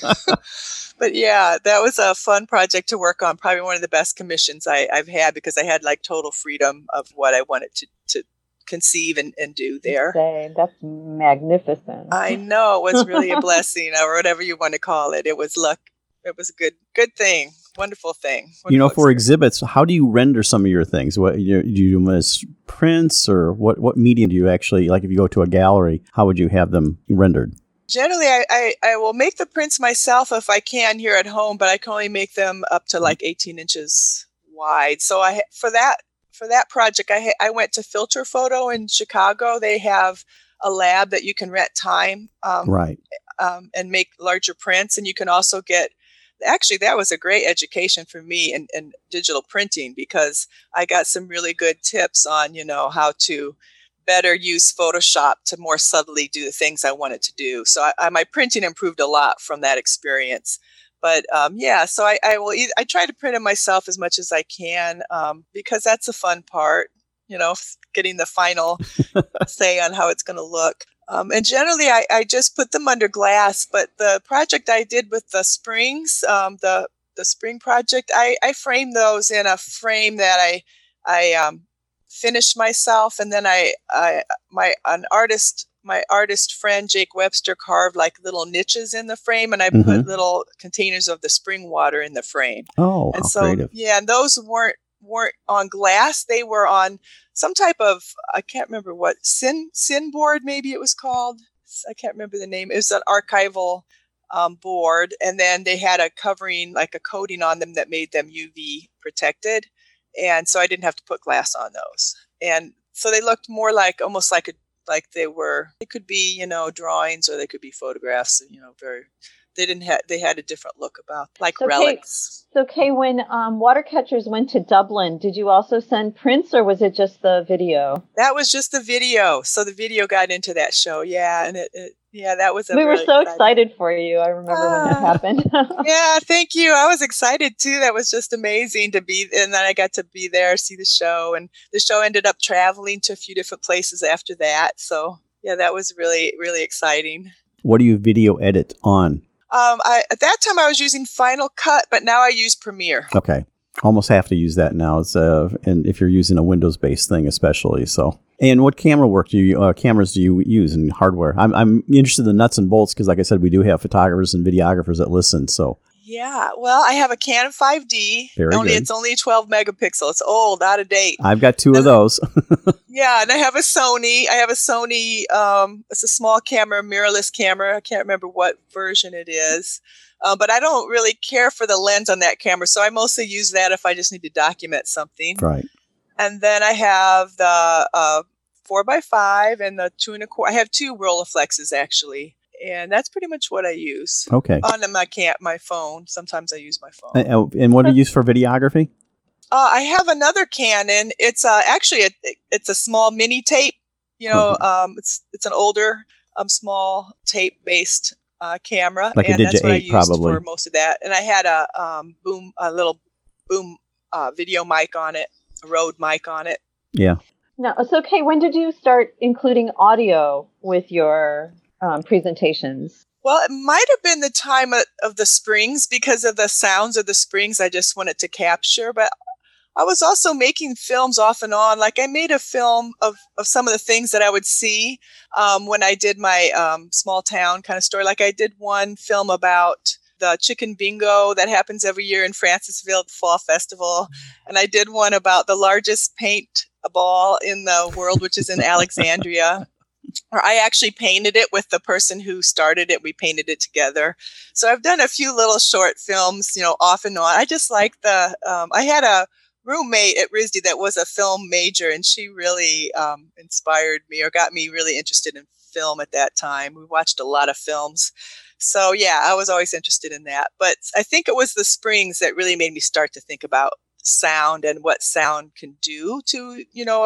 But yeah, that was a fun project to work on. Probably one of the best commissions I, I've had because I had like total freedom of what I wanted to, to conceive and, and do there. Say, that's magnificent. I know, it was really a blessing, or whatever you want to call it. It was luck. It was a good, good thing. Wonderful thing. Wonderful you know, for experience. exhibits, how do you render some of your things? What you, do you do them as prints, or what, what medium do you actually, like if you go to a gallery, how would you have them rendered? Generally, I, I, I will make the prints myself if I can here at home, but I can only make them up to like eighteen inches wide. So I for that for that project, I I went to Filter Photo in Chicago. They have a lab that you can rent time, um, right, um, and make larger prints, and you can also get. Actually, that was a great education for me in, in digital printing because I got some really good tips on, you know, how to better use Photoshop to more subtly do the things I wanted to do. So I, I, my printing improved a lot from that experience. But um, yeah, so I, I will. Either, I try to print it myself as much as I can um, because that's the fun part, you know, getting the final say on how it's going to look. Um, and generally, I, I just put them under glass. But the project I did with the springs, um, the the spring project, I, I framed those in a frame that I I um, finished myself, and then I, I my an artist my artist friend Jake Webster carved like little niches in the frame, and I mm-hmm. put little containers of the spring water in the frame. Oh, and how so creative. Yeah, and those weren't weren't on glass; they were on some type of, I can't remember what, sin sin board maybe it was called. I can't remember the name. It was an archival um, board, and then they had a covering, like a coating on them that made them U V protected. And so I didn't have to put glass on those. And so they looked more like, almost like a, like they were, they could be, you know, drawings or they could be photographs, you know, very, they didn't have, they had a different look about, like so relics. Kay, so Kay, when um, Watercatchers went to Dublin, did you also send prints or was it just the video? That was just the video. So the video got into that show. Yeah. And it, it yeah, that was a We were really so exciting. excited for you. I remember uh, when that happened. Yeah, thank you. I was excited too. That was just amazing to be, and then I got to be there, see the show, and the show ended up traveling to a few different places after that. So yeah, that was really, really exciting. What do you video edit on? Um, I at that time I was using Final Cut, but now I use Premiere. Okay, almost have to use that now. It's uh, and if you're using a Windows-based thing, especially so. And what camera work do you uh, cameras do you use and hardware? I'm I'm interested in the nuts and bolts because, like I said, we do have photographers and videographers that listen. So yeah, well, I have a Canon five D. Very only good. It's only twelve megapixel. It's old, out of date. I've got two and of those. Yeah, and I have a Sony. I have a Sony. Um, it's a small camera, mirrorless camera. I can't remember what version it is. Uh, but I don't really care for the lens on that camera, so I mostly use that if I just need to document something. Right. And then I have the uh, four by five and the two and a quarter. I have two Rolleiflexes actually, and that's pretty much what I use. Okay. On my can my phone. Sometimes I use my phone. Uh, and what do you use for videography? Uh, I have another Canon. It's uh, actually a, it's a small mini tape. You know, um, it's it's an older, um, small tape based uh, camera, like and a that's Digi what I eight, used probably. for most of that. And I had a um, boom, a little boom uh, video mic on it, a Rode mic on it. Yeah. No, it's okay. When did you start including audio with your um, presentations? Well, it might have been the time of, of the springs because of the sounds of the springs I just wanted to capture. But I was also making films off and on. Like I made a film of, of some of the things that I would see um, when I did my um, small town kind of story. Like I did one film about the chicken bingo that happens every year in Francisville Fall Festival. And I did one about the largest paint ball in the world, which is in Alexandria. Or I actually painted it with the person who started it. We painted it together. So I've done a few little short films, you know, off and on. I just like the, um, I had a roommate at R I S D that was a film major, and she really um, inspired me or got me really interested in film at that time. We watched a lot of films. So yeah, I was always interested in that. But I think it was the springs that really made me start to think about sound and what sound can do to, you know,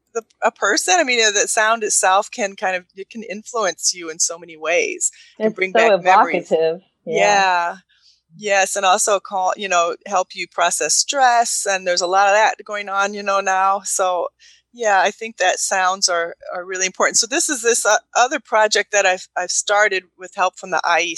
the a person. I mean, the sound itself can kind of it can influence you in so many ways. It can It's bring so back memories. evocative. Yeah. Yeah. Yes, and also call, you know, help you process stress, and there's a lot of that going on, you know, now. So, yeah, I think that sounds are are really important. So this is this uh, other project that I've I've started with help from the I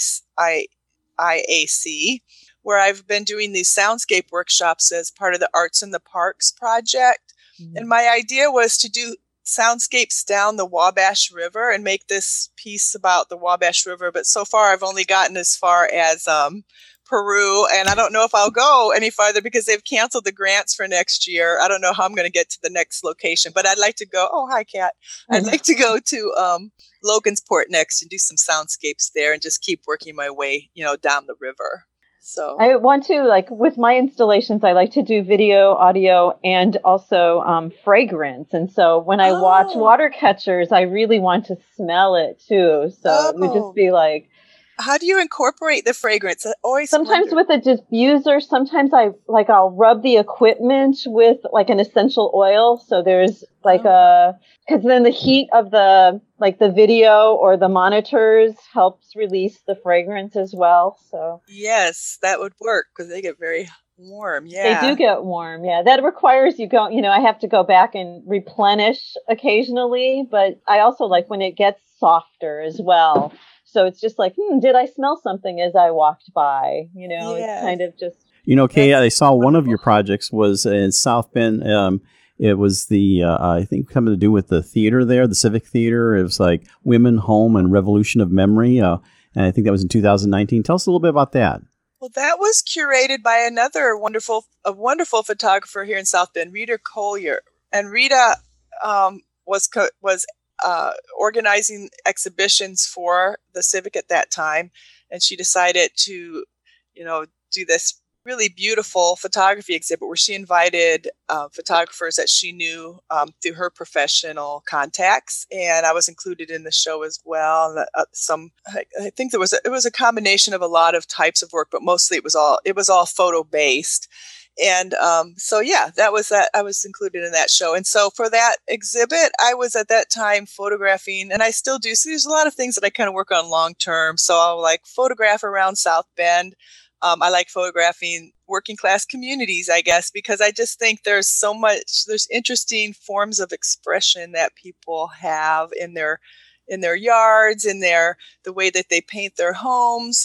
A C, where I've been doing these soundscape workshops as part of the Arts in the Parks project. Mm-hmm. And my idea was to do soundscapes down the Wabash River and make this piece about the Wabash River. But so far, I've only gotten as far as um, Peru, and I don't know if I'll go any farther because they've canceled the grants for next year. I don't know how I'm going to get to the next location, but I'd like to go. Oh, hi, Kat. I'd like to go to um, Logansport next and do some soundscapes there and just keep working my way, you know, down the river. So I want to, like, with my installations, I like to do video, audio, and also um, fragrance. And so when I oh. watch water catchers, I really want to smell it too. So oh. it would just be like, how do you incorporate the fragrance? I always sometimes wonder. with a diffuser, sometimes I like I'll rub the equipment with like an essential oil. So there's like oh. a because then the heat of the like the video or the monitors helps release the fragrance as well. So yes, that would work because they get very warm. Yeah, they do get warm. Yeah, that requires you go. You know, I have to go back and replenish occasionally, but I also like when it gets softer as well. So it's just like, hmm, did I smell something as I walked by? You know, yes. It's kind of just. You know, Kay, I saw one of your projects was in South Bend. Um, it was the, uh, I think, something to do with the theater there, the Civic Theater. It was like Women, Home, and Revolution of Memory. Uh, and I think that was in two thousand nineteen. Tell us a little bit about that. Well, that was curated by another wonderful, a wonderful photographer here in South Bend, Rita Collier. And Rita um, was co- was. Uh, organizing exhibitions for the Civic at that time. And she decided to, you know, do this really beautiful photography exhibit where she invited uh, photographers that she knew um, through her professional contacts. And I was included in the show as well. And, uh, some, I, I think there was, a, it was a combination of a lot of types of work, but mostly it was all, it was all photo based. And um, so, yeah, that was that. I was included in that show. And so for that exhibit, I was at that time photographing, and I still do. So there's a lot of things that I kind of work on long term. So I'll like photograph around South Bend. Um, I like photographing working class communities, I guess, because I just think there's so much, there's interesting forms of expression that people have in their in their yards, in their the way that they paint their homes.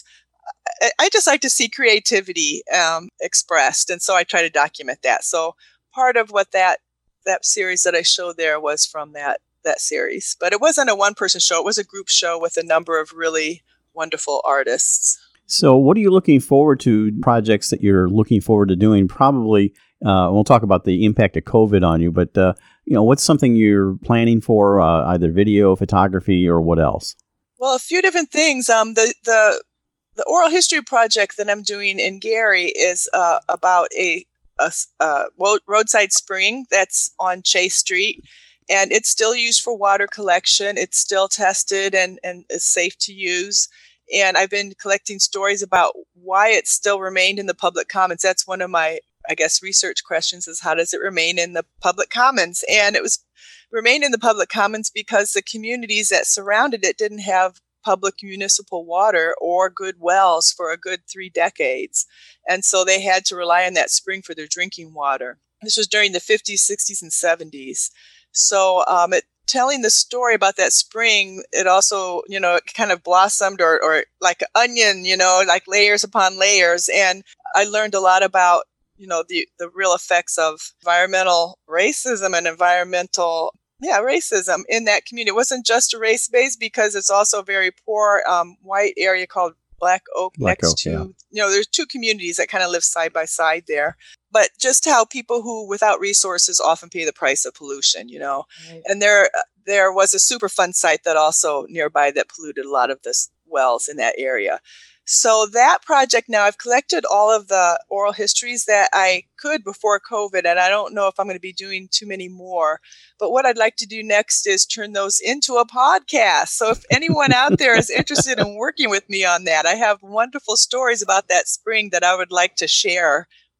I just like to see creativity um, expressed, and so I try to document that. So part of what that that series that I showed there was from that that series, but it wasn't a one-person show. It was a group show with a number of really wonderful artists. So what are you looking forward to, projects that you're looking forward to doing? Probably, uh, we'll talk about the impact of COVID on you, but uh, you know, what's something you're planning for, uh, either video, photography, or what else? Well, a few different things. Um, the the The oral history project that I'm doing in Gary is uh, about a, a, a roadside spring that's on Chase Street, and it's still used for water collection. It's still tested and, and is safe to use. And I've been collecting stories about why it still remained in the public commons. That's one of my, I guess, research questions is how does it remain in the public commons? And it was remained in the public commons because the communities that surrounded it didn't have public municipal water or good wells for a good three decades. And so they had to rely on that spring for their drinking water. This was during the fifties, sixties, and seventies. So um, it, telling the story about that spring, it also, you know, it kind of blossomed or, or like an onion, you know, like layers upon layers. And I learned a lot about, you know, the, the real effects of environmental racism and environmental Yeah, racism in that community. It wasn't just a race base because it's also a very poor um, white area called Black Oak Black next Oak, to, yeah. you know, there's two communities that kind of live side by side there. But just how people who without resources often pay the price of pollution, you know. Right. And there there was a Superfund site that also nearby that polluted a lot of the wells in that area. So that project now, I've collected all of the oral histories that I could before COVID, and I don't know if I'm going to be doing too many more. But what I'd like to do next is turn those into a podcast. So if anyone out there is interested in working with me on that, I have wonderful stories about that spring that I would like to share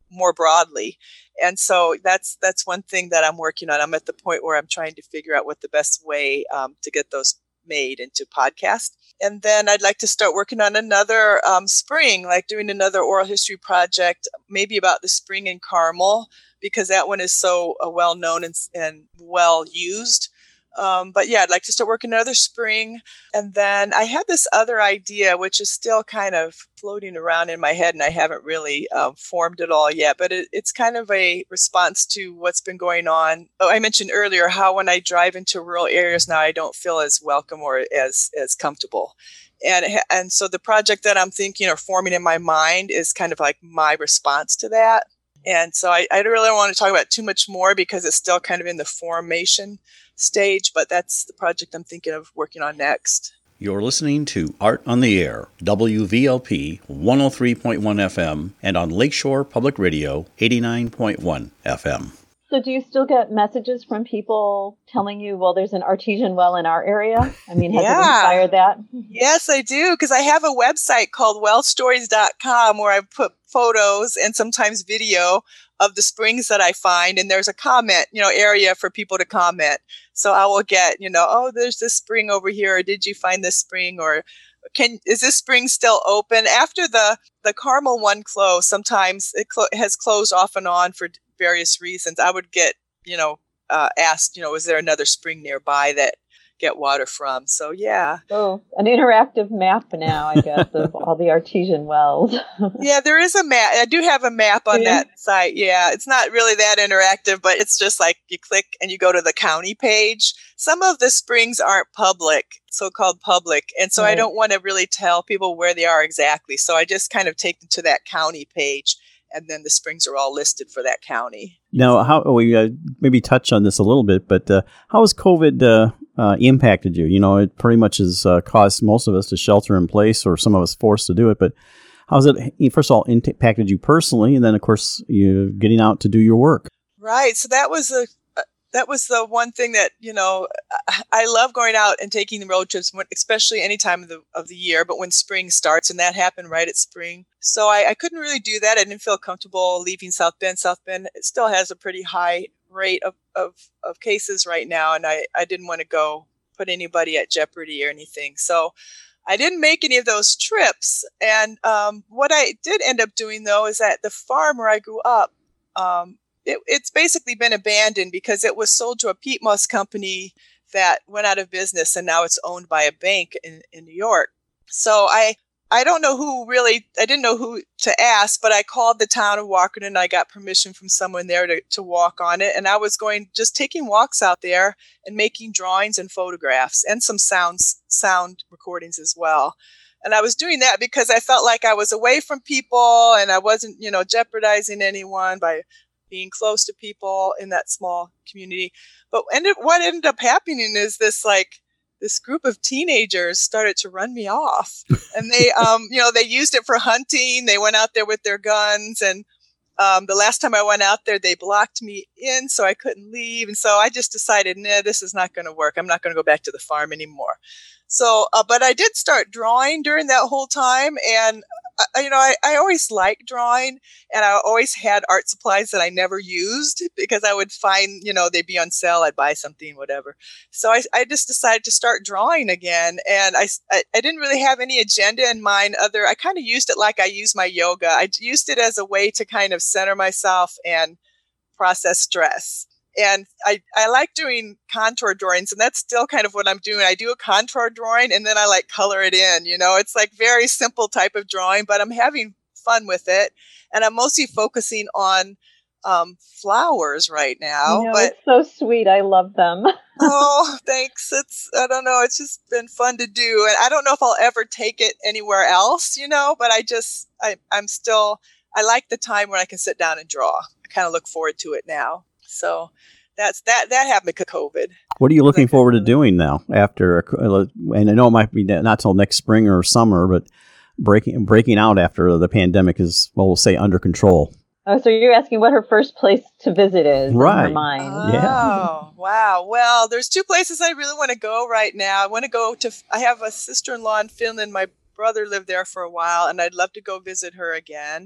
more broadly. And so that's that's one thing that I'm working on. I'm at the point where I'm trying to figure out what the best way um, to get those made into podcast. And then I'd like to start working on another um, spring, like doing another oral history project, maybe about the spring in Carmel, because that one is so uh, well known and, and well used. Um, but yeah, I'd like to start working another spring. And then I had this other idea, which is still kind of floating around in my head, and I haven't really um, formed it all yet. But it, it's kind of a response to what's been going on. Oh, I mentioned earlier how when I drive into rural areas now, I don't feel as welcome or as as comfortable. And and so the project that I'm thinking or forming in my mind is kind of like my response to that. And so I, I don't really want to talk about too much more because it's still kind of in the formation stage, but that's the project I'm thinking of working on next. You're listening to Art on the Air, W V L P one oh three point one F M, and on Lakeshore Public Radio eighty-nine point one F M. So do you still get messages from people telling you, well, there's an artesian well in our area? I mean, has yeah. it inspired that? Yes, I do, because I have a website called well stories dot com where I put photos and sometimes video of the springs that I find. And there's a comment, you know, area for people to comment. So I will get, you know, oh, there's this spring over here. Or did you find this spring? Or can is this spring still open? After the, the Carmel one closed, sometimes it clo- has closed off and on for various reasons. I would get, you know, uh, asked, you know, is there another spring nearby that get water from? So, yeah. Oh, an interactive map now, I guess, of all the artesian wells. Yeah, there is a map. I do have a map on Yeah. that site. Yeah, it's not really that interactive, but it's just like you click and you go to the county page. Some of the springs aren't public, so-called public. And so I Right. don't want to really tell people where they are exactly. So I just kind of take them to that county page. And then the springs are all listed for that county. Now, how we uh, maybe touch on this a little bit, but uh, how has COVID uh, uh, impacted you? You know, it pretty much has uh, caused most of us to shelter in place, or some of us forced to do it. But how's it, first of all, impacted you personally, and then, of course, you getting out to do your work? Right. So that was a that was the one thing that, you know, I love going out and taking the road trips, especially any time of the of the year. But when spring starts, and that happened right at spring. So I, I couldn't really do that. I didn't feel comfortable leaving South Bend. South Bend, it still has a pretty high rate of, of, of cases right now. And I, I didn't want to go put anybody at jeopardy or anything. So I didn't make any of those trips. And um, what I did end up doing, though, is that the farm where I grew up, um, it, it's basically been abandoned because it was sold to a peat moss company that went out of business. And now it's owned by a bank in, in New York. So I I don't know who really, I didn't know who to ask, but I called the town of Walkerton and I got permission from someone there to, to walk on it. And I was going, just taking walks out there and making drawings and photographs and some sounds, sound recordings as well. And I was doing that because I felt like I was away from people and I wasn't, you know, jeopardizing anyone by being close to people in that small community. But ended, what ended up happening is this like, this group of teenagers started to run me off, and they, um, you know, they used it for hunting. They went out there with their guns, and um, the last time I went out there, they blocked me in, so I couldn't leave. And so I just decided, nah, this is not going to work. I'm not going to go back to the farm anymore. So, uh, but I did start drawing during that whole time, and uh, you know, I, I always liked drawing, and I always had art supplies that I never used because I would find, you know, they'd be on sale. I'd buy something, whatever. So I, I just decided to start drawing again, and I, I, I didn't really have any agenda in mind. Other, I kind of used it like I use my yoga. I used it as a way to kind of center myself and process stress. And I, I like doing contour drawings, and that's still kind of what I'm doing. I do a contour drawing, and then I like color it in. You know, it's like very simple type of drawing, but I'm having fun with it. And I'm mostly focusing on um, flowers right now. No, but it's so sweet. I love them. oh, thanks. It's, I don't know. It's just been fun to do. And I don't know if I'll ever take it anywhere else, you know, but I just, I, I'm still, I like the time when I can sit down and draw. I kind of look forward to it now. So that's that. That happened because of COVID. What are you looking Like, forward to doing now after? And I know it might be not till next spring or summer, but breaking breaking out after the pandemic is, well, we'll say, under control. Oh, so you're asking what her first place to visit is Right. in her mind. Oh, Yeah. wow. Well, there's two places I really want to go right now. I want to go to, I have a sister-in-law in Finland. My brother lived there for a while, and I'd love to go visit her again.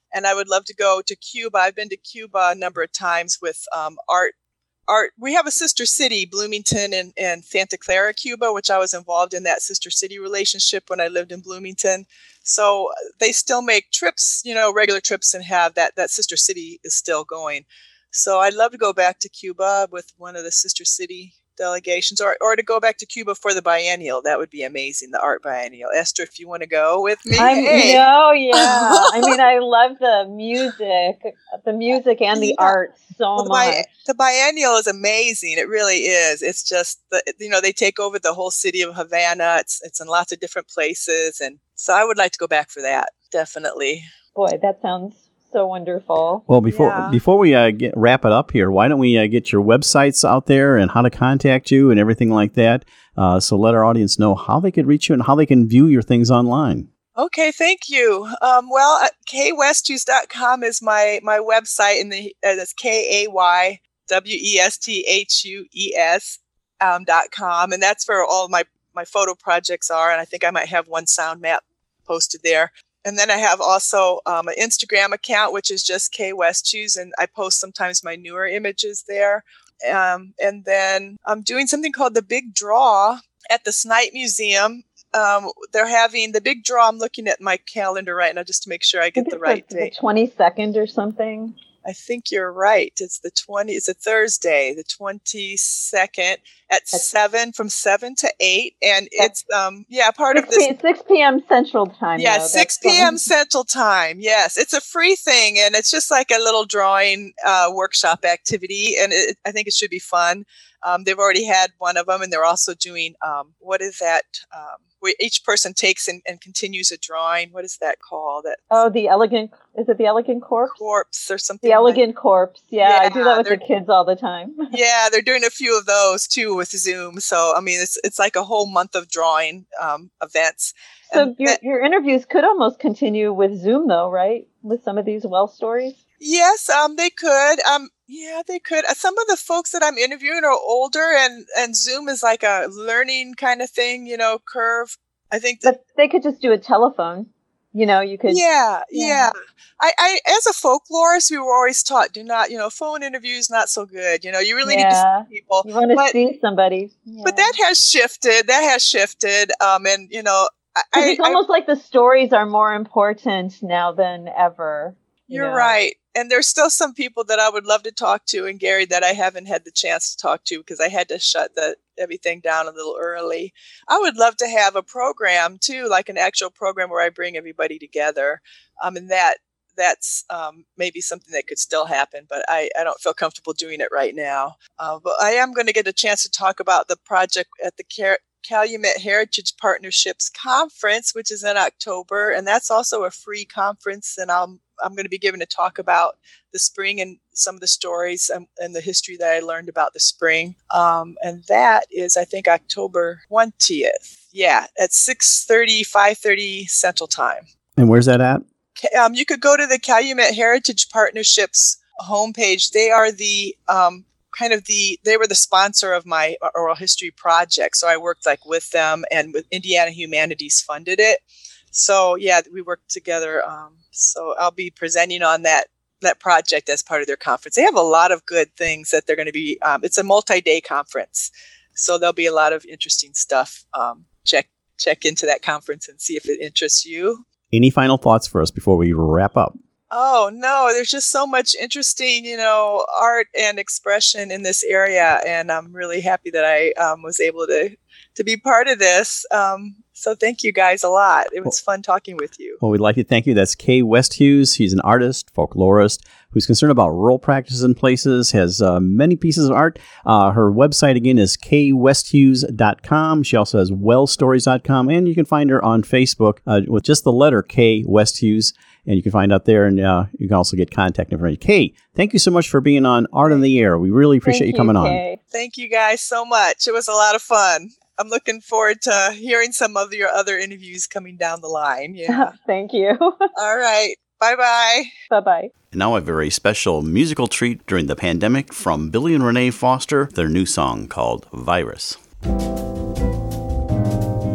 And I would love to go to Cuba. I've been to Cuba a number of times with um, art. Art. We have a sister city, Bloomington and, and Santa Clara, Cuba, which I was involved in that sister city relationship when I lived in Bloomington. So they still make trips, you know, regular trips, and have that, that sister city is still going. So I'd love to go back to Cuba with one of the sister city delegations, or, or to go back to Cuba for the biennial. That would be amazing, the art biennial. Esther, if you want to go with me. I'm, hey. No, yeah. I mean, I love the music, the music and the Yeah. art so Well, the, much. bi- the biennial is amazing. It really is. It's just, the, you know, they take over the whole city of Havana. It's it's in lots of different places. And so I would like to go back for that, definitely. Boy, that sounds so wonderful. Well, before Yeah. before we uh, get wrap it up here, why don't we uh, get your websites out there and how to contact you and everything like that? Uh, so let our audience know how they could reach you and how they can view your things online. Okay, thank you. Um, well, uh, Kay Westhuse dot com is my my website, and the uh, that's K A Y W E S T H U E S um, dot com, and that's where all my my photo projects are. And I think I might have one sound map posted there. And then I have also um, an Instagram account, which is just Kay Westhuse, and I post sometimes my newer images there. Um, and then I'm doing something called the Big Draw at the Snipe Museum. Um, they're having the Big Draw. I'm looking at my calendar right now just to make sure I I get think the it's right the, date. the twenty-second or something. I think you're right. It's the twenty. It's a Thursday, the twenty-second at seven, from seven to eight, and it's um yeah part of this. six p.m. Central Time. Yeah, though. six That's p.m. fun. Central Time. Yes, it's a free thing, and it's just like a little drawing uh, workshop activity, and it, I think it should be fun. Um, they've already had one of them, and they're also doing um, what is that? Um, where each person takes and, and continues a drawing. What is that called? That Oh, the elegant, is it the elegant corpse? corpse or something. The like- elegant corpse. Yeah, I do Yeah, that with they're- the kids all the time. Yeah, they're doing a few of those too with Zoom. So I mean, it's it's like a whole month of drawing um, events. So And your that- your interviews could almost continue with Zoom, though, right? With some of these well stories. Yes, um, they could. Um, yeah, they could. Uh, Some of the folks that I'm interviewing are older, and and Zoom is like a learning kind of thing, you know, curve. I think that. But they could just do a telephone. You know, you could. Yeah, yeah. yeah. I, I, as a folklorist, we were always taught, do not, you know, phone interviews not so good. You know, you really need to Yeah. see people. You want to But- see somebody. But that has shifted. That has shifted. Um, and you know, I, I, it's almost like the stories are more important now than ever. you You're know. right. And there's still some people that I would love to talk to, and Gary, that I haven't had the chance to talk to because I had to shut the everything down a little early. I would love to have a program too, like an actual program where I bring everybody together. Um, and that that's um, maybe something that could still happen, but I, I don't feel comfortable doing it right now. Uh, but I am going to get a chance to talk about the project at the Car- Calumet Heritage Partnerships Conference, which is in October, and that's also a free conference. And I'm I'm going to be giving a talk about the spring and some of the stories and, and the history that I learned about the spring. Um, and that is, I think, October twentieth. Yeah, at six thirty, five thirty Central Time. And where's that at? Um, you could go to the Calumet Heritage Partnerships homepage. They are the um, kind of the, they were the sponsor of my oral history project. So I worked like with them, and with Indiana Humanities funded it. So yeah, we worked together. Um, so I'll be presenting on that that project as part of their conference. They have a lot of good things that they're going to be. Um, it's a multi-day conference, so there'll be a lot of interesting stuff. Um, check check into that conference and see if it interests you. Any final thoughts for us before we wrap up? Oh, no, there's just so much interesting, you know, art and expression in this area. And I'm really happy that I um, was able to, to be part of this. Um, so thank you guys a lot. It was fun talking with you. Well, we'd like to thank you. That's Kay Westhuse. She's an artist, folklorist, who's concerned about rural practices and places, has uh, many pieces of art. Uh, her website, again, is Kay Westhuse dot com. She also has well stories dot com, and you can find her on Facebook uh, with just the letter Kay Westhuse, and you can find out there, and uh, you can also get contact information. Kay, thank you so much for being on Art in the Air. We really appreciate Thank you coming on. Kay. Thank you guys so much. It was a lot of fun. I'm looking forward to hearing some of your other interviews coming down the line. Yeah. Thank you. All right. Bye-bye. Bye-bye. And now a very special musical treat during the pandemic from Billy and Renee Foster, their new song called Virus.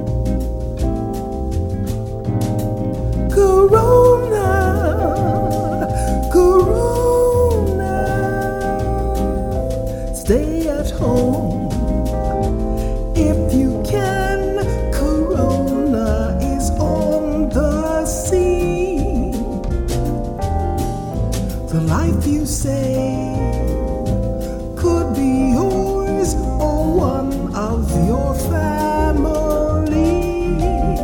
Corona life you say could be yours or one of your family.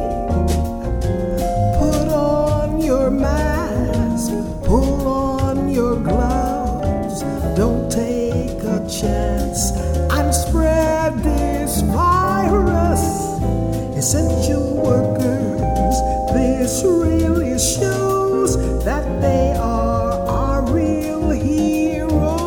Put on your mask, pull on your gloves, don't take a chance and spread this virus. Essential workers, this really shows that they are our real heroes.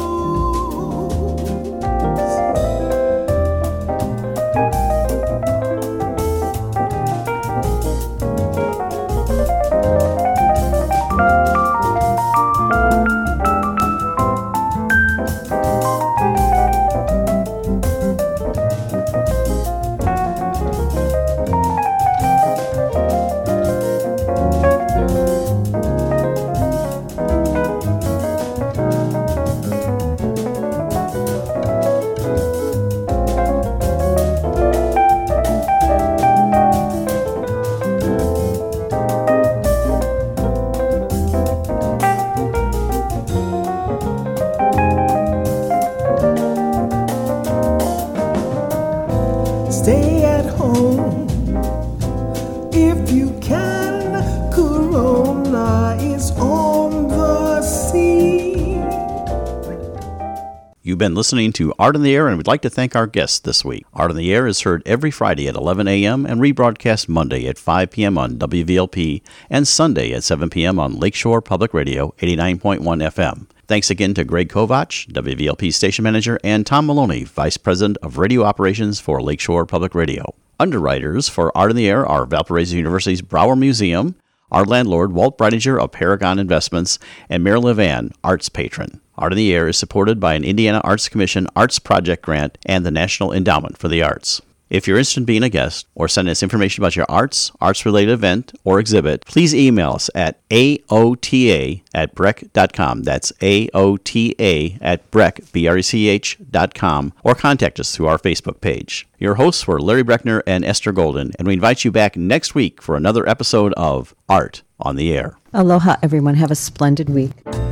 Stay at home if you can. Corona is on the scene. You've been listening to Art in the Air, and we'd like to thank our guests this week. Art in the Air is heard every Friday at eleven a.m. and rebroadcast Monday at five p.m. on W V L P and Sunday at seven p.m. on Lakeshore Public Radio eighty-nine point one F M. Thanks again to Greg Kovach, W V L P station manager, and Tom Maloney, vice president of radio operations for Lakeshore Public Radio. Underwriters for Art in the Air are Valparaiso University's Brower Museum, our landlord Walt Breidinger of Paragon Investments, and Mary Levan, arts patron. Art in the Air is supported by an Indiana Arts Commission Arts Project Grant and the National Endowment for the Arts. If you're interested in being a guest or sending us information about your arts, arts-related event, or exhibit, please email us at A O T A at brech dot com. That's A O T A at brech, B R E C H dot com, or contact us through our Facebook page. Your hosts were Larry Brechner and Esther Golden, and we invite you back next week for another episode of Art on the Air. Aloha, everyone. Have a splendid week.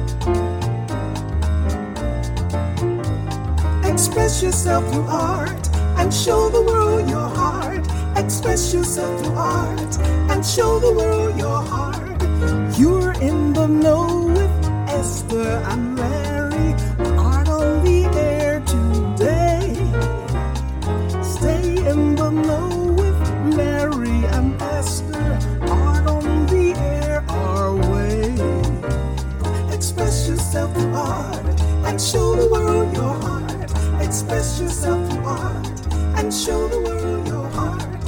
Express yourself through art and show the world your heart. Express yourself through art and show the world your heart. You're in the know with Esther and Larry. Art on the air today. Stay in the know with Larry and Esther. Art on the air our way. Express yourself through art and show the world your heart. Express yourself through art and show the world your heart.